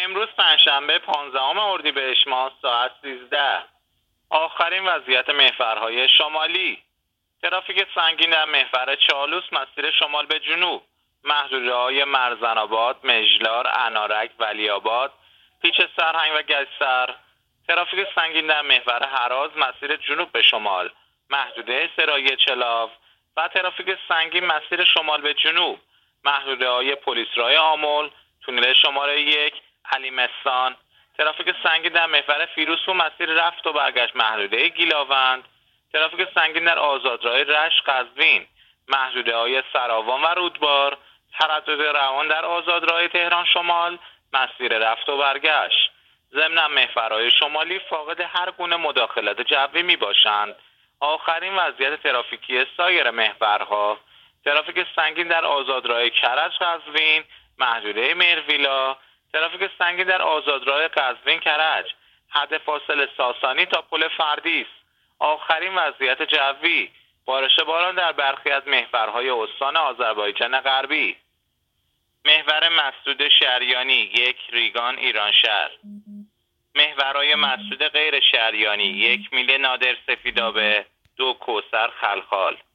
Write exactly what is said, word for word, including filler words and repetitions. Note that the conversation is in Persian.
امروز پنجشنبه پانزدهم اردیبهشت ماه ساعت سیزده. آخرین وضعیت محورهای شمالی. ترافیک سنگین در محور چالوس مسیر شمال به جنوب، محدوده‌های مرزن‌آباد، مژلار، انارک، ولی‌آباد، پیچ سرهنگ و گجسر. ترافیک سنگین در محور هراز مسیر جنوب به شمال، محدوده سرای چلاو و ترافیک سنگین مسیر شمال به جنوب، محدوده‌های پلیسرای آمل، تونل شماره یک، علیمستان. ترافیک سنگین در محور فیروزکوه مسیر رفت و برگشت، محدوده گیلاوند. ترافیک سنگین در آزادراه رشت قزوین، محدوده‌های سراوان و رودبار. تردد روان در آزادراه تهران شمال، مسیر رفت و برگشت. ضمن محورهای شمالی فاقد هر گونه مداخلت جوی می باشند. آخرین وضعیت ترافیکی سایر محورها: ترافیک سنگین در آزادراه کرج قزوین، محدوده مهرویلا. ترافیک سنگین در آزادراه قزوین کرج، حد فاصله ساسانی تا پل فردیس. آخرین وضعیت جوی: بارش باران در برخی از محورهای استان آذربایجان غربی. محور مسدود شهریانی یک، ریگان ایرانشهر. محورهای مسدود غیر شهریانی یک، میله نادر سفیدآبه، دو، کوثر خلخال.